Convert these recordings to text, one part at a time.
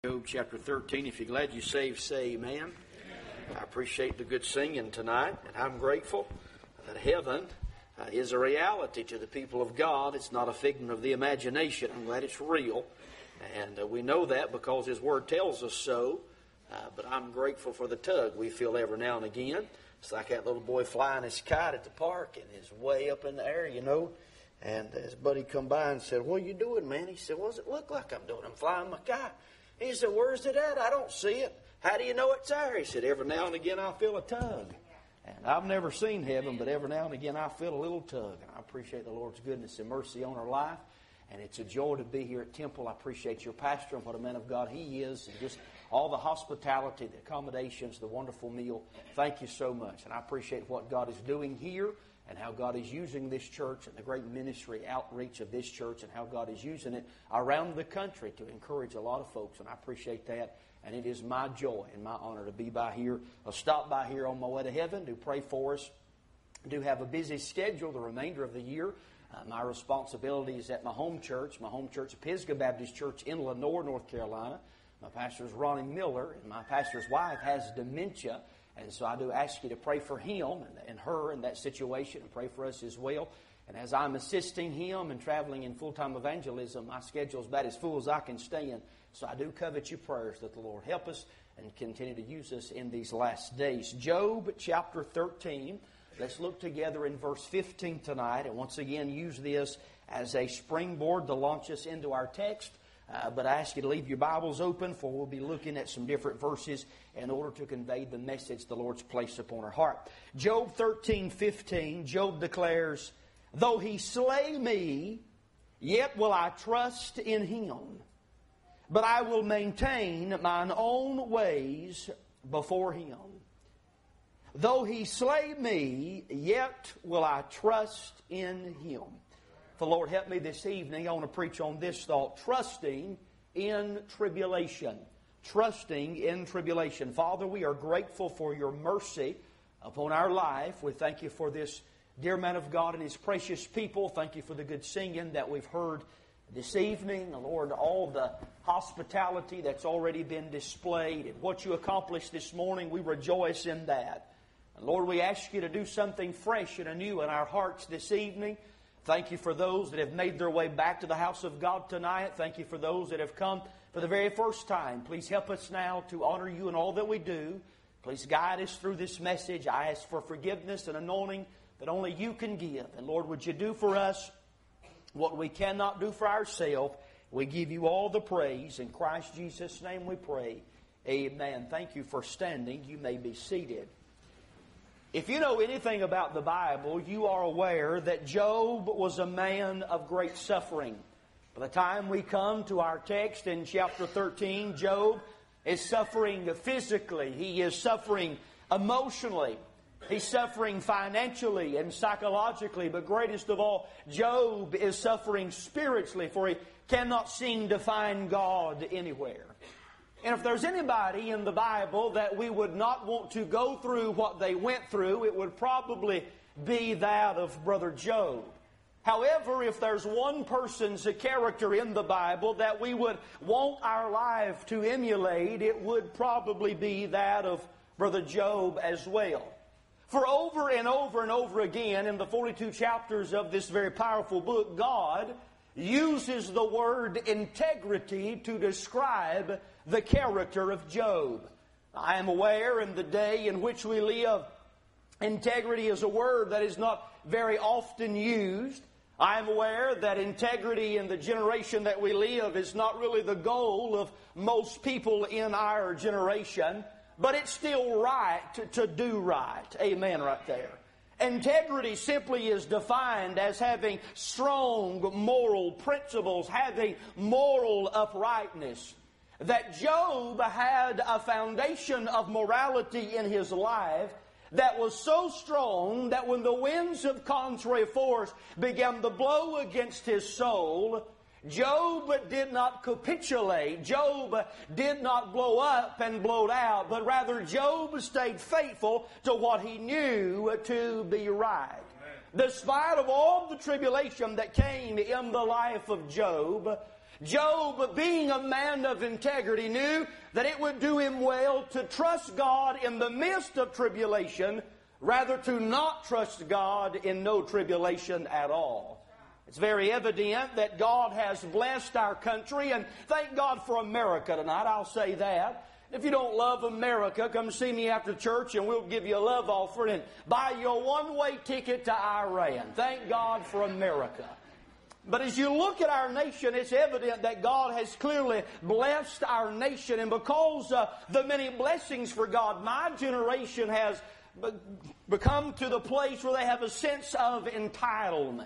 Job chapter 13. If you're glad you saved, say amen. I appreciate the good singing tonight, and I'm grateful that heaven is a reality to the people of God. It's not a figment of the imagination. I'm glad it's real, and we know that because His Word tells us so. But I'm grateful for the tug we feel every now and again. It's like that little boy flying his kite at the park, and he's way up in the air, you know. And his buddy come by and said, "What are you doing, man?" He said, "What does it look like I'm doing? I'm flying my kite." He said, "Where's it at? I don't see it." "How do you know it's there?" He said, "Every now and again I feel a tug." And I've never seen heaven, but every now and again I feel a little tug. And I appreciate the Lord's goodness and mercy on our life. And it's a joy to be here at Temple. I appreciate your pastor and what a man of God he is. And just all the hospitality, the accommodations, the wonderful meal. Thank you so much. And I appreciate what God is doing here and how God is using this church and the great ministry outreach of this church and how God is using it around the country to encourage a lot of folks. And I appreciate that. And it is my joy and my honor to be by here. I'll stop by here on my way to heaven. Do pray for us. Do have a busy schedule the remainder of the year. My responsibility is at my home church, Pisgah Baptist Church in Lenoir, North Carolina. My pastor is Ronnie Miller, and my pastor's wife has dementia. And so I do ask you to pray for him and her in that situation and pray for us as well. And as I'm assisting him and traveling in full-time evangelism, my schedule is about as full as I can stand. So I do covet your prayers that the Lord help us and continue to use us in these last days. Job chapter 13. Let's look together in verse 15 tonight. And once again, use this as a springboard to launch us into our text. But I ask you to leave your Bibles open, for we'll be looking at some different verses in order to convey the message the Lord's placed upon our heart. Job 13:15, Job declares, "Though he slay me, yet will I trust in him. But I will maintain mine own ways before him. Though he slay me, yet will I trust in him." The Lord help me this evening. I want to preach on this thought: trusting in tribulation. Trusting in tribulation. Father, we are grateful for your mercy upon our life. We thank you for this dear man of God and his precious people. Thank you for the good singing that we've heard this evening. Lord, all the hospitality that's already been displayed and what you accomplished this morning, we rejoice in that. And Lord, we ask you to do something fresh and anew in our hearts this evening. Thank you for those that have made their way back to the house of God tonight. Thank you for those that have come for the very first time. Please help us now to honor you in all that we do. Please guide us through this message. I ask for forgiveness and anointing that only you can give. And Lord, would you do for us what we cannot do for ourselves? We give you all the praise. In Christ Jesus' name we pray. Amen. Thank you for standing. You may be seated. If you know anything about the Bible, you are aware that Job was a man of great suffering. By the time we come to our text in chapter 13, Job is suffering physically. He is suffering emotionally. He's suffering financially and psychologically. But greatest of all, Job is suffering spiritually, for he cannot seem to find God anywhere. And if there's anybody in the Bible that we would not want to go through what they went through, it would probably be that of Brother Job. However, if there's one person's character in the Bible that we would want our life to emulate, it would probably be that of Brother Job as well. For over and over and over again in the 42 chapters of this very powerful book, God uses the word integrity to describe the character of Job. I am aware in the day in which we live, integrity is a word that is not very often used. I am aware that integrity in the generation that we live is not really the goal of most people in our generation, but it's still right to do right. Amen right there. Integrity simply is defined as having strong moral principles, having moral uprightness. That Job had a foundation of morality in his life that was so strong that when the winds of contrary force began to blow against his soul, Job did not capitulate. Job did not blow up and blow out, but rather Job stayed faithful to what he knew to be right. Despite of all the tribulation that came in the life of Job, Job, being a man of integrity, knew that it would do him well to trust God in the midst of tribulation, rather to not trust God in no tribulation at all. It's very evident that God has blessed our country, and thank God for America tonight, I'll say that. If you don't love America, come see me after church and we'll give you a love offering and buy you a one-way ticket to Iran. Thank God for America. But as you look at our nation, it's evident that God has clearly blessed our nation. And because of the many blessings for God, my generation has become to the place where they have a sense of entitlement.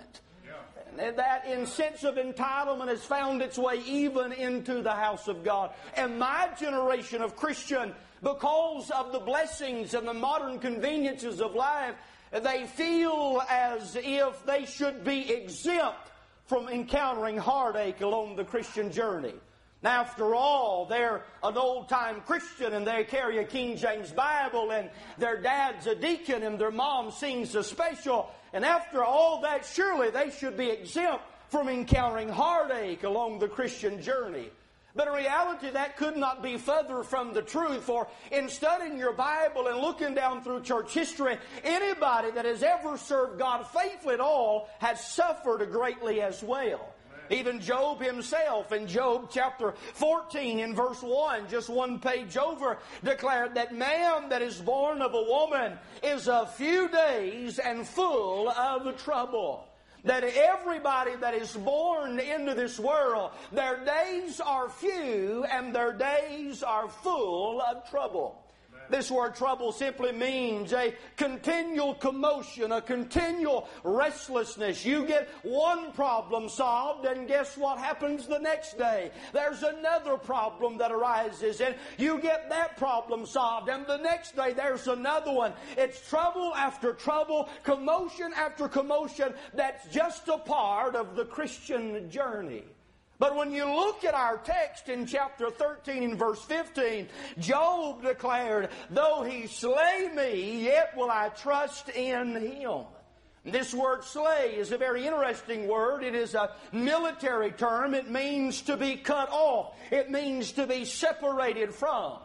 And that sense of entitlement has found its way even into the house of God. And my generation of Christian, because of the blessings and the modern conveniences of life, they feel as if they should be exempt from encountering heartache along the Christian journey. Now, after all, they're an old-time Christian and they carry a King James Bible and their dad's a deacon and their mom sings a special. And after all that, surely they should be exempt from encountering heartache along the Christian journey. But in reality, that could not be further from the truth. For in studying your Bible and looking down through church history, anybody that has ever served God faithfully at all has suffered greatly as well. Even Job himself in Job chapter 14 in verse 1, just one page over, declared that man that is born of a woman is a few days and full of trouble. That everybody that is born into this world, their days are few and their days are full of trouble. This word trouble simply means a continual commotion, a continual restlessness. You get one problem solved and guess what happens the next day? There's another problem that arises and you get that problem solved and the next day there's another one. It's trouble after trouble, commotion after commotion. That's just a part of the Christian journey. But when you look at our text in chapter 13 and verse 15, Job declared, though he slay me, yet will I trust in him. This word slay is a very interesting word. It is a military term. It means to be cut off. It means to be separated from.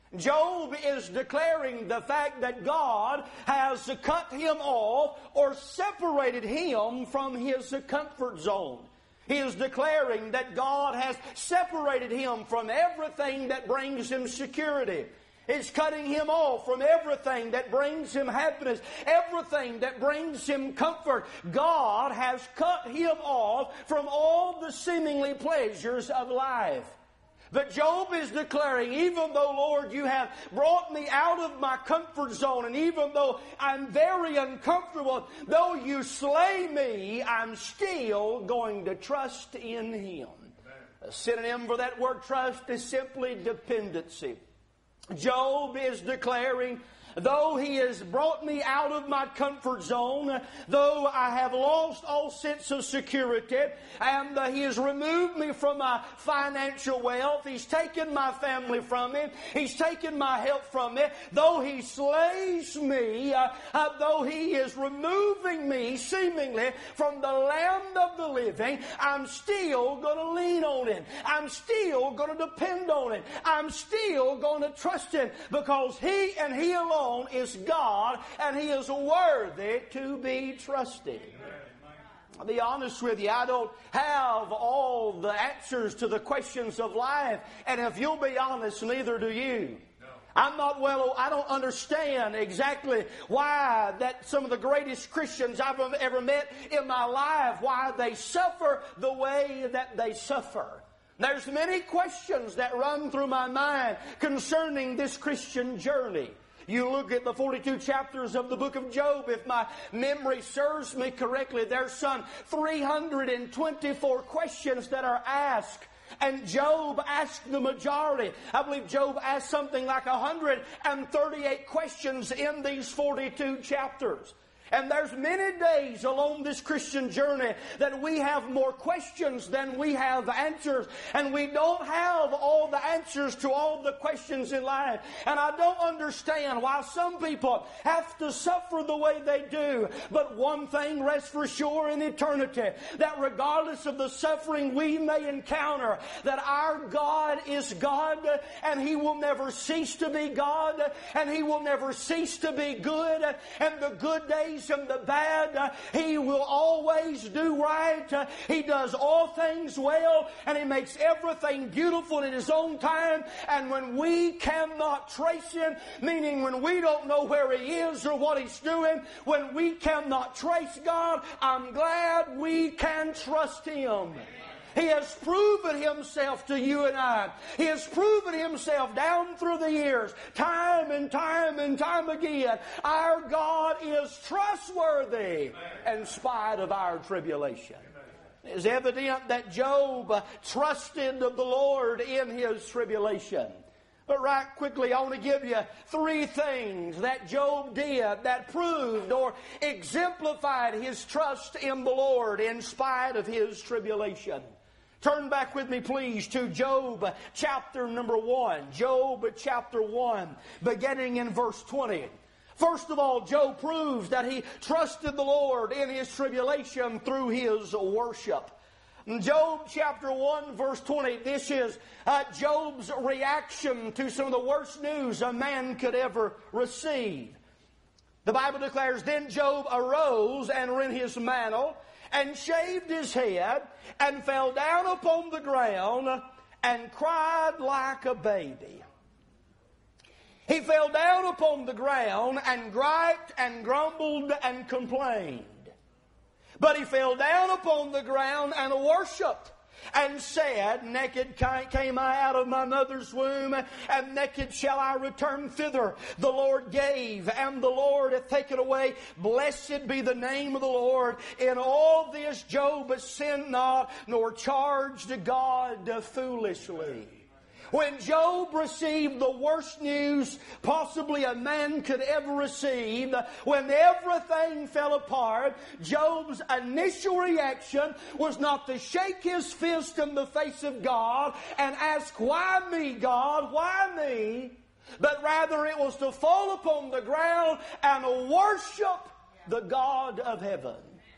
Job is declaring the fact that God has cut him off or separated him from his comfort zone. He is declaring that God has separated him from everything that brings him security. It's cutting him off from everything that brings him happiness, everything that brings him comfort. God has cut him off from all the seemingly pleasures of life. But Job is declaring, even though, Lord, you have brought me out of my comfort zone, and even though I'm very uncomfortable, though you slay me, I'm still going to trust in him. A synonym for that word trust is simply dependency. Job is declaring, though he has brought me out of my comfort zone, though I have lost all sense of security, and he has removed me from my financial wealth, he's taken my family from me, he's taken my health from me, though he slays me, though he is removing me seemingly from the land of the living, I'm still going to lean on him. I'm still going to depend on him. I'm still going to trust him because he and he alone is God, and he is worthy to be trusted. I'll be honest with you, I don't have all the answers to the questions of life, and if you'll be honest, neither do you. I don't understand exactly why that some of the greatest Christians I've ever met in my life, why they suffer the way that they suffer. There's many questions that run through my mind concerning this Christian journey. You look at the 42 chapters of the book of Job, if my memory serves me correctly, there's some 324 questions that are asked. And Job asked the majority. I believe Job asked something like 138 questions in these 42 chapters. And there's many days along this Christian journey that we have more questions than we have answers. And we don't have all the answers to all the questions in life. And I don't understand why some people have to suffer the way they do. But one thing rests for sure in eternity, that regardless of the suffering we may encounter, that our God is God, and He will never cease to be God, and He will never cease to be good. And the good days and the bad, He will always do right. He does all things well, and He makes everything beautiful in His own time. And when we cannot trace Him, meaning when we don't know where He is or what He's doing, when we cannot trace God, I'm glad we can trust Him. He has proven Himself to you and I. He has proven Himself down through the years, time and time and time again. Our God is trustworthy in spite of our tribulation. It is evident that Job trusted the Lord in his tribulation. But right quickly, I want to give you 3 things that Job did that proved or exemplified his trust in the Lord in spite of his tribulation. Turn back with me, please, to Job chapter number 1. Job chapter 1, beginning in verse 20. First of all, Job proves that he trusted the Lord in his tribulation through his worship. In Job chapter 1, verse 20, this is Job's reaction to some of the worst news a man could ever receive. The Bible declares, "Then Job arose and rent his mantle, and shaved his head, and fell down upon the ground, and cried like a baby." He fell down upon the ground, and griped, and grumbled, and complained. But he fell down upon the ground, and worshipped, and said, "Naked came I out of my mother's womb, and naked shall I return thither. The Lord gave, and the Lord hath taken away. Blessed be the name of the Lord. In all this Job sinned not, nor charged God foolishly." When Job received the worst news possibly a man could ever receive, when everything fell apart, Job's initial reaction was not to shake his fist in the face of God and ask, "Why me, God? Why me?" But rather it was to fall upon the ground and worship the God of heaven.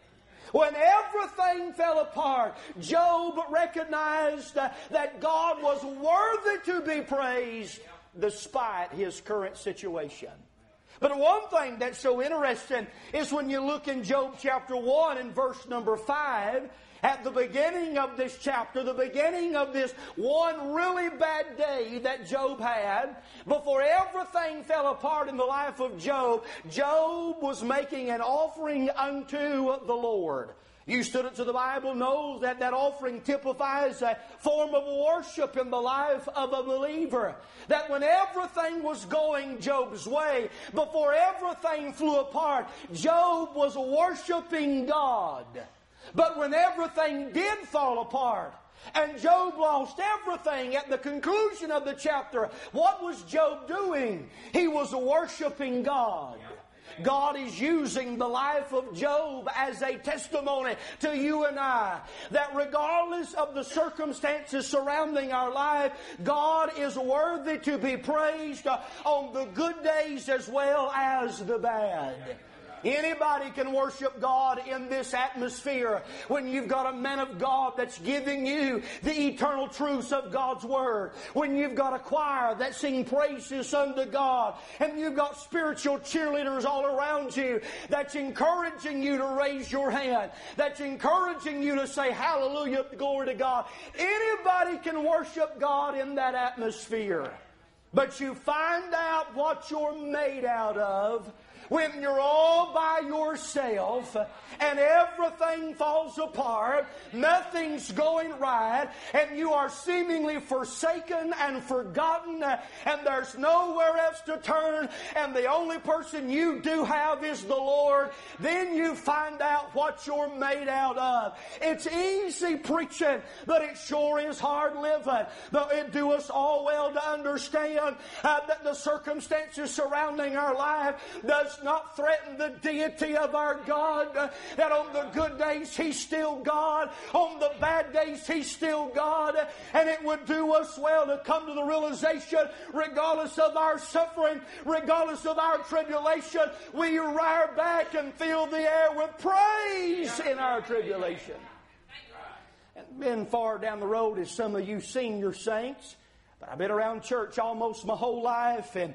When everything fell apart, Job recognized that God was worthy to be praised despite his current situation. But one thing that's so interesting is when you look in Job chapter 1 and verse number 5, at the beginning of this chapter, the beginning of this one really bad day that Job had, before everything fell apart in the life of Job, Job was making an offering unto the Lord. You students of the Bible know that that offering typifies a form of worship in the life of a believer. That when everything was going Job's way, before everything flew apart, Job was worshiping God. But when everything did fall apart, and Job lost everything at the conclusion of the chapter, what was Job doing? He was worshiping God. God is using the life of Job as a testimony to you and I, that regardless of the circumstances surrounding our life, God is worthy to be praised on the good days as well as the bad. Anybody can worship God in this atmosphere when you've got a man of God that's giving you the eternal truths of God's Word. When you've got a choir that sing praises unto God. And you've got spiritual cheerleaders all around you that's encouraging you to raise your hand. That's encouraging you to say hallelujah, glory to God. Anybody can worship God in that atmosphere. But you find out what you're made out of when you're all by yourself and everything falls apart, nothing's going right, and you are seemingly forsaken and forgotten, and there's nowhere else to turn, and the only person you do have is the Lord, then you find out what you're made out of. It's easy preaching, but it sure is hard living. But it do us all well to understand that the circumstances surrounding our life does does not threaten the deity of our God. That on the good days He's still God. On the bad days He's still God. And it would do us well to come to the realization, regardless of our suffering, regardless of our tribulation, we rear back and fill the air with praise in our tribulation. And been far down the road as some of you senior saints, but I've been around church almost my whole life, and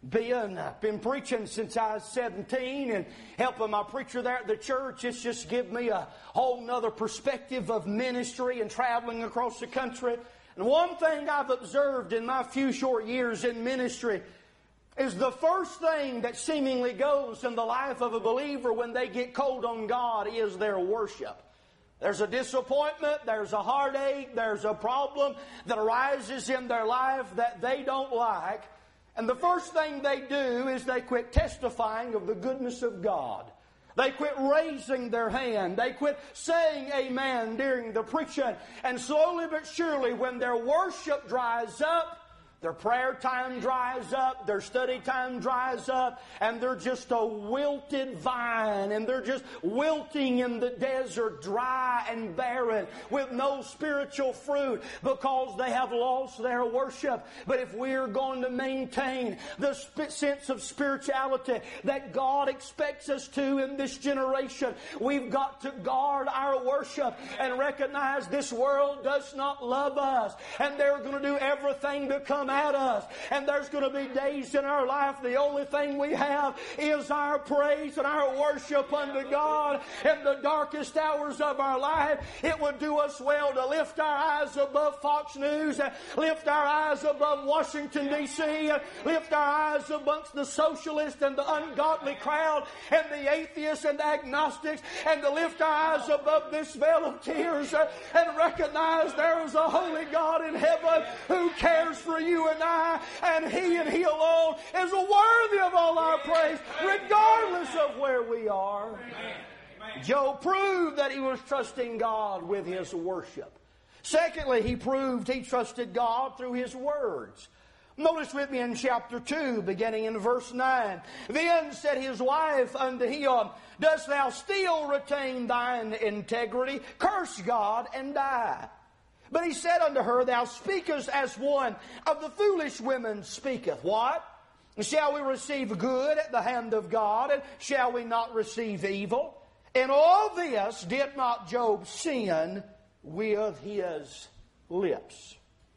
been preaching since I was 17 and helping my preacher there at the church. It's just given me a whole nother perspective of ministry and traveling across the country. And one thing I've observed in my few short years in ministry is the first thing that seemingly goes in the life of a believer when they get cold on God is their worship. There's a disappointment, there's a heartache, there's a problem that arises in their life that they don't like. And the first thing they do is they quit testifying of the goodness of God. They quit raising their hand. They quit saying amen during the preaching. And slowly but surely, when their worship dries up, their prayer time dries up, their study time dries up, and they're just a wilted vine, and they're just wilting in the desert, dry and barren, with no spiritual fruit, because they have lost their worship. But if we're going to maintain the sense of spirituality that God expects us to in this generation, we've got to guard our worship and recognize this world does not love us, and they're going to do everything to come at us. And there's going to be days in our life the only thing we have is our praise and our worship unto God. In the darkest hours of our life, it would do us well to lift our eyes above Fox News, lift our eyes above Washington, D.C., lift our eyes amongst the socialists and the ungodly crowd and the atheists and the agnostics, and to lift our eyes above this veil of tears and recognize there is a holy God in heaven who cares for you and I, and He alone is worthy of all our praise, regardless of where we are. Amen. Job proved that he was trusting God with his worship. Secondly, he proved he trusted God through his words. Notice with me in chapter 2, beginning in verse 9. Then said his wife unto him, Dost thou still retain thine integrity? Curse God and die. But he said unto her, Thou speakest as one of the foolish women speaketh. What? Shall we receive good at the hand of God, and shall we not receive evil? In all this did not Job sin with his lips.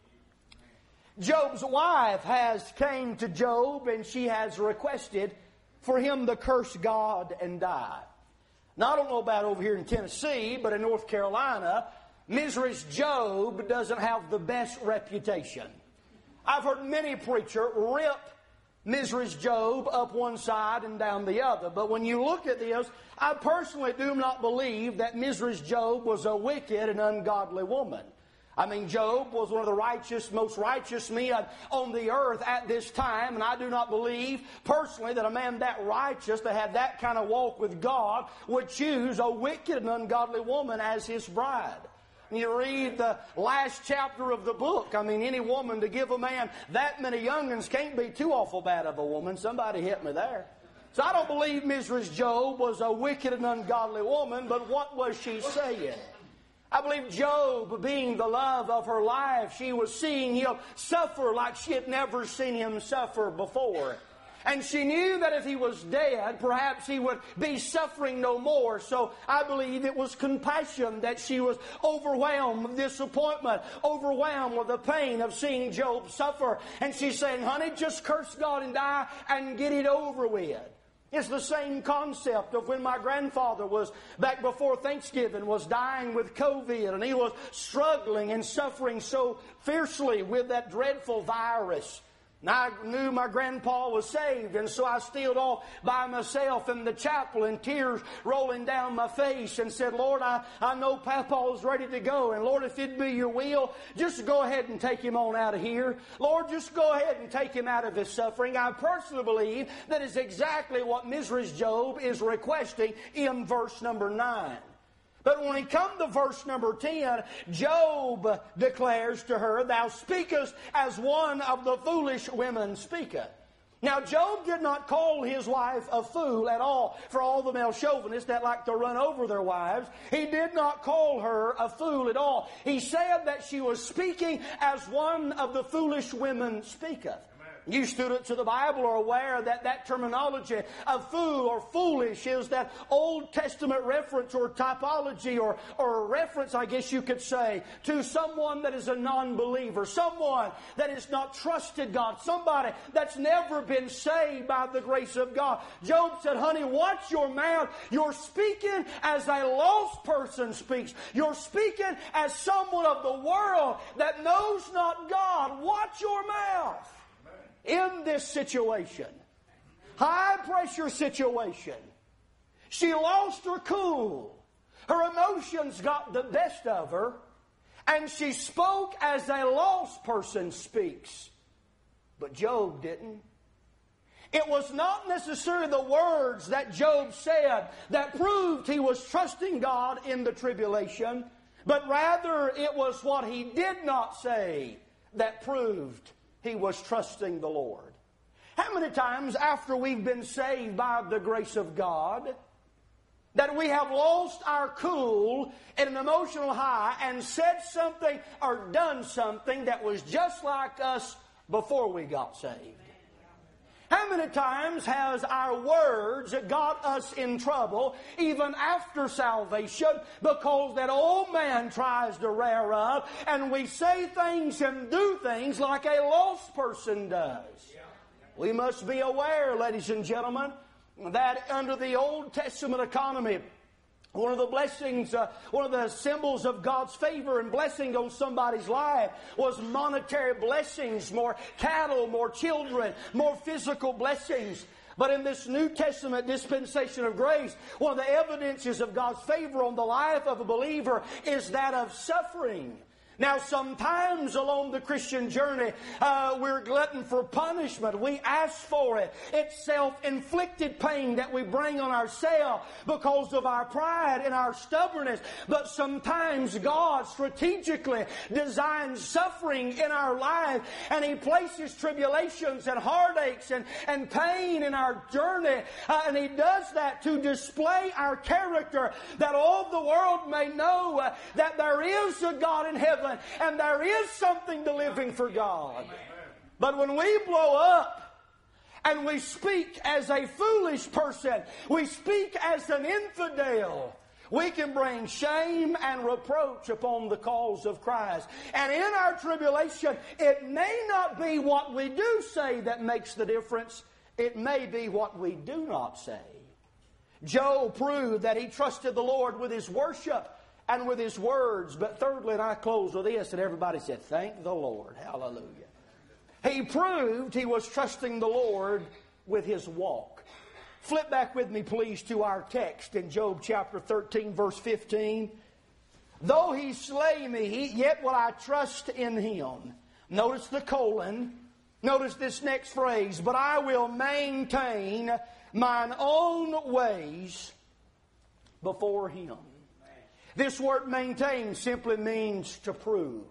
Job's wife has came to Job, and she has requested for him to curse God and die. Now, I don't know about over here in Tennessee, but in North Carolina, Mrs. Job doesn't have the best reputation. I've heard many preachers rip Mrs. Job up one side and down the other. But when you look at this, I personally do not believe that Mrs. Job was a wicked and ungodly woman. I mean, Job was one of the most righteous men on the earth at this time, and I do not believe personally that a man that righteous, that had that kind of walk with God, would choose a wicked and ungodly woman as his bride. You read the last chapter of the book. I mean, any woman to give a man that many young'uns can't be too awful bad of a woman. Somebody hit me there. So I don't believe Mrs. Job was a wicked and ungodly woman, but what was she saying? I believe Job, being the love of her life, she was seeing him suffer like she had never seen him suffer before. And she knew that if he was dead, perhaps he would be suffering no more. So I believe it was compassion that she was overwhelmed with disappointment, overwhelmed with the pain of seeing Job suffer. And she's saying, honey, just curse God and die and get it over with. It's the same concept of when my grandfather was, back before Thanksgiving, was dying with COVID, and he was struggling and suffering so fiercely with that dreadful virus. And I knew my grandpa was saved, and so I stealed off by myself in the chapel, and tears rolling down my face, and said, Lord, I know Papa's ready to go, and Lord, if it be your will, just go ahead and take him on out of here. Lord, just go ahead and take him out of his suffering. I personally believe that is exactly what Mrs. Job is requesting in verse number 9. But when we come to verse number 10, Job declares to her, Thou speakest as one of the foolish women speaketh. Now, Job did not call his wife a fool at all. For all the male chauvinists that like to run over their wives, he did not call her a fool at all. He said that she was speaking as one of the foolish women speaketh. You students of the Bible are aware that that terminology of fool or foolish is that Old Testament reference or typology or reference, I guess you could say, to someone that is a non-believer, someone that has not trusted God, somebody that's never been saved by the grace of God. Job said, honey, watch your mouth. You're speaking as a lost person speaks. You're speaking as someone of the world that knows not God. Watch your mouth. In this situation, high pressure situation, she lost her cool. Her emotions got the best of her, and she spoke as a lost person speaks. But Job didn't. It was not necessarily the words that Job said that proved he was trusting God in the tribulation, but rather it was what he did not say that proved he was trusting the Lord. How many times after we've been saved by the grace of God that we have lost our cool in an emotional high and said something or done something that was just like us before we got saved? How many times has our words got us in trouble even after salvation because that old man tries to rear up and we say things and do things like a lost person does? We must be aware, ladies and gentlemen, that under the Old Testament economy, one of the blessings, one of the symbols of God's favor and blessing on somebody's life was monetary blessings, more cattle, more children, more physical blessings. But in this New Testament dispensation of grace, one of the evidences of God's favor on the life of a believer is that of suffering. Now, sometimes along the Christian journey, we're glutton for punishment. We ask for it. It's self-inflicted pain that we bring on ourselves because of our pride and our stubbornness. But sometimes God strategically designs suffering in our life, and He places tribulations and heartaches and pain in our journey. And He does that to display our character, that all the world may know that there is a God in heaven, and there is something to living for God. But when we blow up and we speak as a foolish person, we speak as an infidel, we can bring shame and reproach upon the cause of Christ. And in our tribulation, it may not be what we do say that makes the difference. It may be what we do not say. Job proved that he trusted the Lord with his worship and with his words. But thirdly, and I close with this, and everybody said, thank the Lord. Hallelujah. He proved he was trusting the Lord with his walk. Flip back with me, please, to our text in Job chapter 13, verse 15. Though he slay me, yet will I trust in him. Notice the colon. Notice this next phrase. But I will maintain mine own ways before him. This word maintain simply means to prove.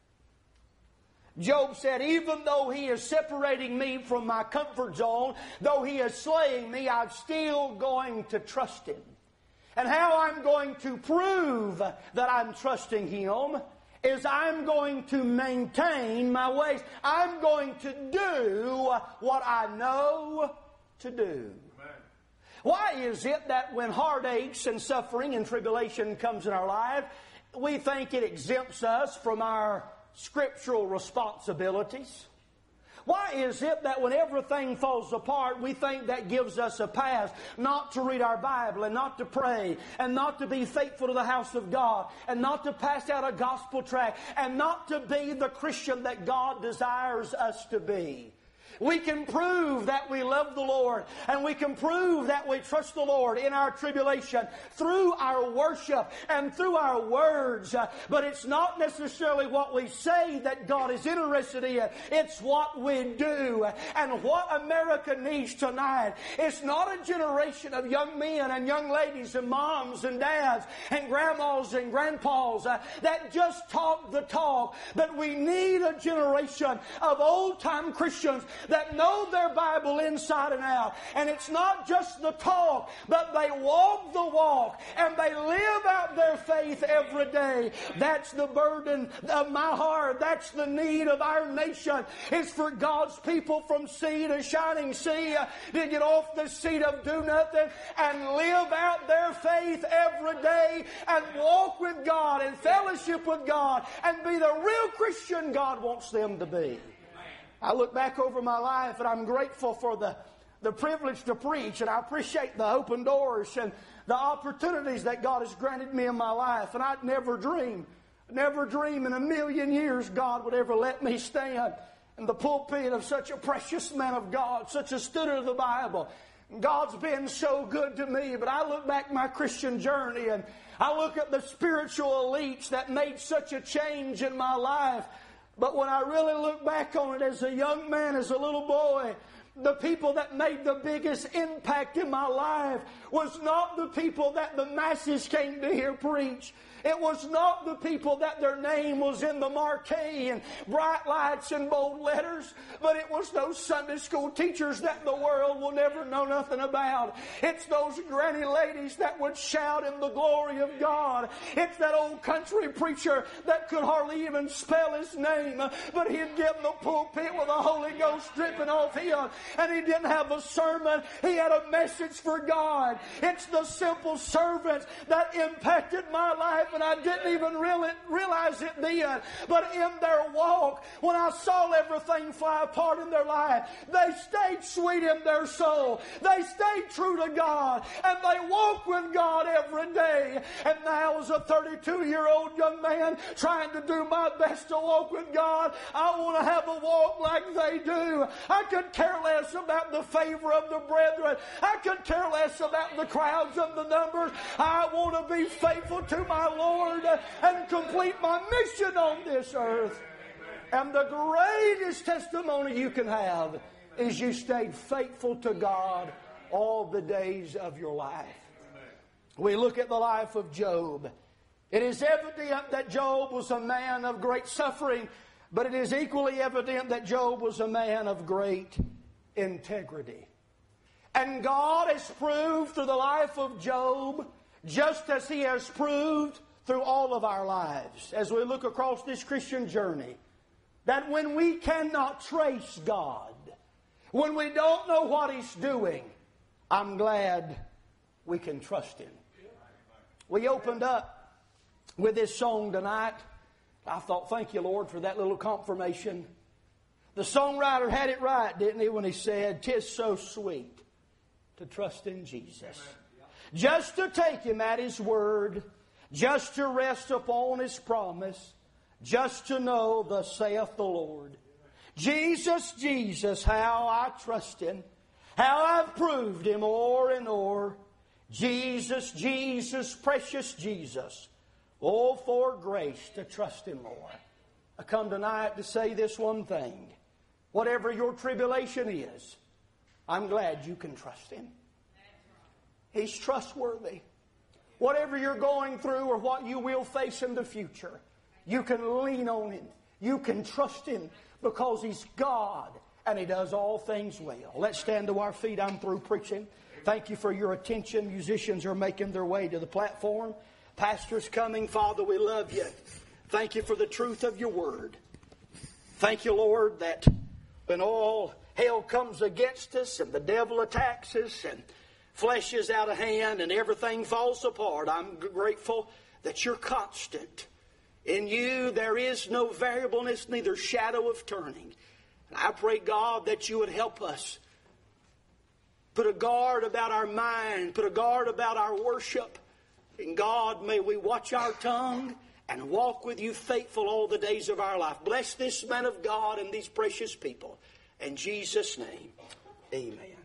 Job said, even though he is separating me from my comfort zone, though he is slaying me, I'm still going to trust him. And how I'm going to prove that I'm trusting him is I'm going to maintain my ways. I'm going to do what I know to do. Why is it that when heartaches and suffering and tribulation comes in our life, we think it exempts us from our scriptural responsibilities? Why is it that when everything falls apart, we think that gives us a pass not to read our Bible and not to pray and not to be faithful to the house of God and not to pass out a gospel tract and not to be the Christian that God desires us to be? We can prove that we love the Lord, and we can prove that we trust the Lord in our tribulation through our worship and through our words. But it's not necessarily what we say that God is interested in. It's what we do. And what America needs tonight is not a generation of young men and young ladies and moms and dads and grandmas and grandpas that just talk the talk. But we need a generation of old-time Christians that know their Bible inside and out. And it's not just the talk, but they walk the walk and they live out their faith every day. That's the burden of my heart. That's the need of our nation. It's for God's people from sea to shining sea to get off the seat of do nothing and live out their faith every day and walk with God and fellowship with God and be the real Christian God wants them to be. I look back over my life and I'm grateful for the privilege to preach, and I appreciate the open doors and the opportunities that God has granted me in my life. And I'd never dream in a million years God would ever let me stand in the pulpit of such a precious man of God, such a student of the Bible. God's been so good to me, but I look back my Christian journey and I look at the spiritual elites that made such a change in my life. But when I really look back on it as a young man, as a little boy, the people that made the biggest impact in my life was not the people that the masses came to hear preach. It was not the people that their name was in the marquee and bright lights and bold letters, but it was those Sunday school teachers that the world will never know nothing about. It's those granny ladies that would shout in the glory of God. It's that old country preacher that could hardly even spell his name, but he'd get in the pulpit with the Holy Ghost dripping off him, and he didn't have a sermon. He had a message for God. It's the simple servants that impacted my life, and I didn't even realize it then. But in their walk, when I saw everything fly apart in their life, they stayed sweet in their soul. They stayed true to God, and they walked with God every day. And now as a 32-year-old young man trying to do my best to walk with God, I want to have a walk like they do. I could care less about the favor of the brethren. I could care less about the crowds and the numbers. I want to be faithful to my Lord and complete my mission on this earth. And the greatest testimony you can have is you stayed faithful to God all the days of your life. We look at the life of Job. It is evident that Job was a man of great suffering, but it is equally evident that Job was a man of great integrity. And God has proved through the life of Job, just as He has proved through all of our lives, as we look across this Christian journey, that when we cannot trace God, when we don't know what He's doing, I'm glad we can trust Him. We opened up with this song tonight. I thought, thank you, Lord, for that little confirmation. The songwriter had it right, didn't he, when he said, "'Tis so sweet to trust in Jesus. Just to take Him at His word, just to rest upon His promise, just to know thus saith the Lord. Jesus, Jesus, how I trust Him, how I've proved Him o'er and o'er. Jesus, Jesus, precious Jesus, oh, for grace to trust Him more." I come tonight to say this one thing. Whatever your tribulation is, I'm glad you can trust Him. He's trustworthy. Whatever you're going through or what you will face in the future, you can lean on Him. You can trust Him because He's God and He does all things well. Let's stand to our feet. I'm through preaching. Thank you for your attention. Musicians are making their way to the platform. Pastor's coming. Father, we love You. Thank You for the truth of Your word. Thank You, Lord, that when all hell comes against us and the devil attacks us and flesh is out of hand and everything falls apart, I'm grateful that You're constant. In You there is no variableness, neither shadow of turning. And I pray, God, that You would help us. Put a guard about our mind. Put a guard about our worship. And God, may we watch our tongue and walk with You faithful all the days of our life. Bless this man of God and these precious people. In Jesus' name, amen.